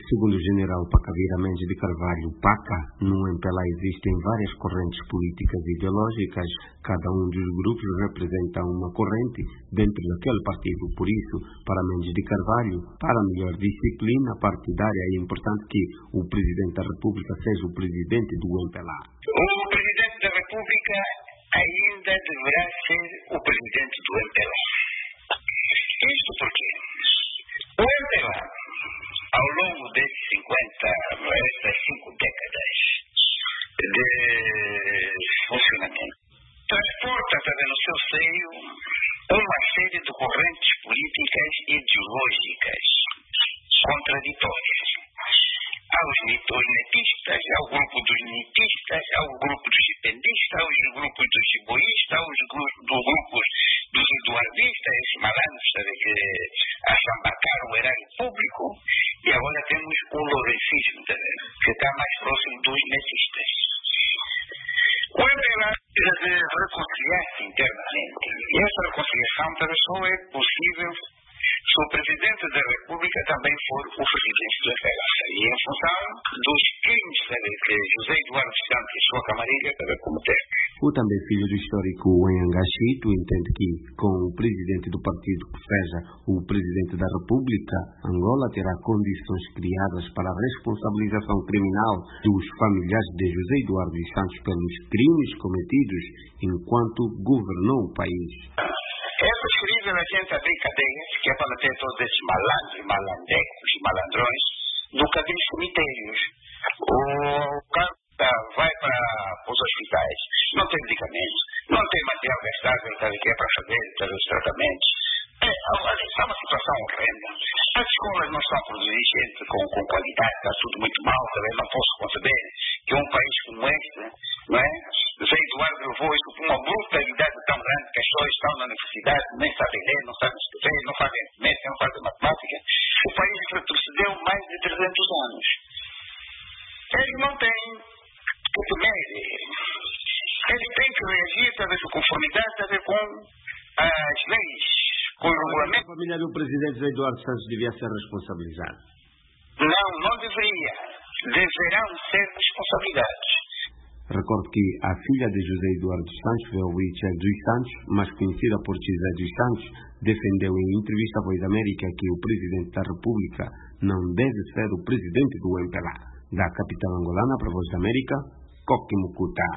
Segundo o general Pacavira Mendes de Carvalho, PACA, no MPLA existem várias correntes políticas e ideológicas. Cada um dos grupos representa uma corrente dentro daquele partido. Por isso, para Mendes de Carvalho, para melhor disciplina partidária, é importante que o Presidente da República seja o Presidente do MPLA. O Presidente da República ainda deverá ser o Presidente do MPLA. Isto porque o MPLA, ao longo destas 5 décadas de funcionamento, transporta também no seu seio uma série de correntes políticas e ideológicas contraditórias. Há os netistas, há o grupo dos netistas, há o grupo dos dependistas, há os grupos dos jiboístas, há os grupos dos eduardistas, esses malandros que assambarcaram o erário público, e agora temos o lourencismo, que está mais próximo dos netistas. O MPLA deve reconciliar-se internamente, e essa reconciliação só é possível se o Presidente da República também for o Presidente do MPLA. E em função dos crimes que José Eduardo dos Santos e sua camarilha devem cometer. O também filho do histórico Anhangachito entende que, com o Presidente do partido que seja o Presidente da República, Angola terá condições criadas para a responsabilização criminal dos familiares de José Eduardo dos Santos pelos crimes cometidos enquanto governou o país. É preferível a gente abrir cadeias, que é para ter todos esses malandros, malandecos e malandrões, do que abrir cemitérios. O cara vai para os hospitais, não tem medicamentos, não tem material gastável que é para fazer os tratamentos. Está uma situação horrenda. As escolas não estão a produzir gente com qualidade, está tudo muito mal, também não posso conceber que um país como este, não é? José Eduardo levou isso com uma brutalidade tão grande que as pessoas estão na universidade, nem sabem ler, não sabem escrever, não fazem médica, não fazem matemática. O país retrocedeu mais de 300 anos. Eles não têm que temer. Eles têm que reagir, talvez, de conformidade, com as leis, com o regulamento. A família do Presidente José Eduardo Santos devia ser responsabilizada? Não deveria. Deverão ser responsabilizados. Recordo que a filha de José Eduardo dos Santos, Velwicha dos Santos, mais conhecida por José dos Santos, defendeu em entrevista à Voz da América que o Presidente da República não deve ser o Presidente do MPLA. Da capital angolana para a Voz da América, Coque Mucuta.